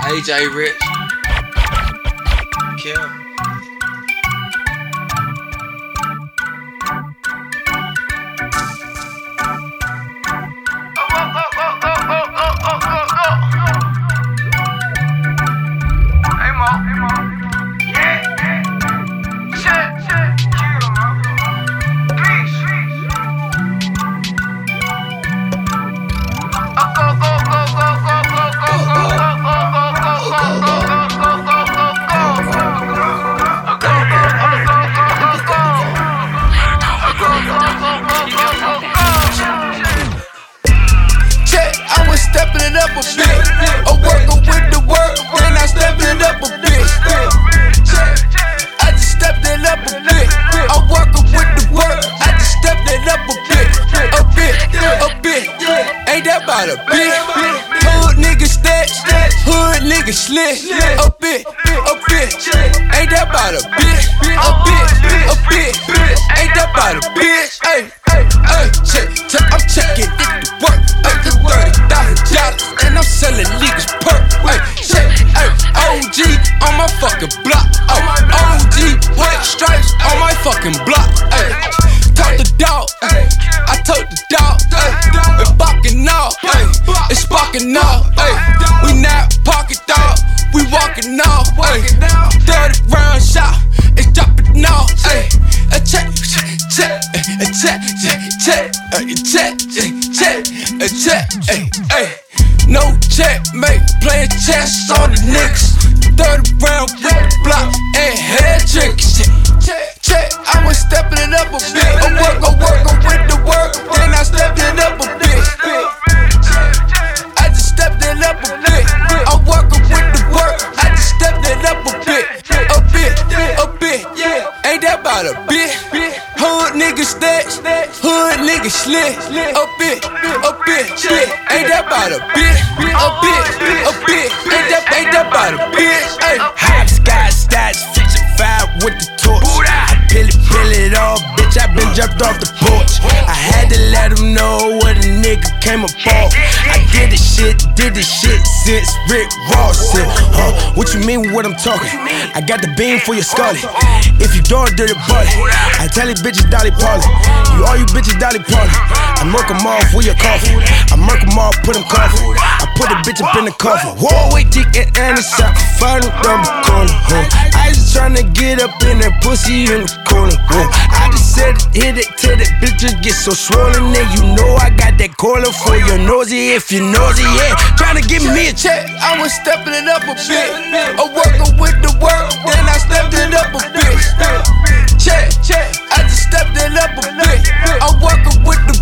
AJ Rich. Kim. Stepping it up a bit, a worker with the work, then I stepped it up a bit. I just stepped it up a bit. I'm working with the work, I just stepped it up a bit. Ain't that about a bit? Hood nigga stat, hood nigga slit. A bit. Ain't that about a bit? A bit. Ain't that about a bitch? Ay, I'm checking it to work. The $30,000 and I'm selling niggas perk. OG on my fucking block. OG white stripes on my fucking block. Talk the dog, I told the dog. It's barking off, it's sparking off. We not pocket dog, we walking off. 30 round shot, it's dropping off. A check. No checkmate, playing chess on the niggas. 30 round with the block and head tricks. Check, I was stepping it up a bit. I work with the work, then I stepped it up a bit. I just stepped it up a bit. I'm working with the work, I just stepped it up a bit. Ain't that about a bit? Hood nigga stats, hood nigga slit. A bit. Ain't that about a bit? A bit. Ain't that about a bit? Hopscotch stats, 55 with the torch. I peel it off, bitch. I been jumped off the porch. I had to let them know what a nigga came apart. I did this shit since Rick Ross said, what you mean with what I'm talking? I got the beam for your scully. If you don't do the bully, I tell you bitches Dolly Parton. All you bitches Dolly Parton. I murk them off with your coffee. I murk them off, put them coffee. I put a bitch up in the coffin. Whoa, wait, dick and Anderson. Find a double corner. I just tryna get up in that pussy in the corner. I just said hit it till the bitches get so swollen. And you know I got that collar for your nosy. If you nosy, yeah. Tryna give me a check. I was stepping it up a bit. A worker with the work, then I stepped it up a bit. Check, I just stepped it up a bit. I'm working with the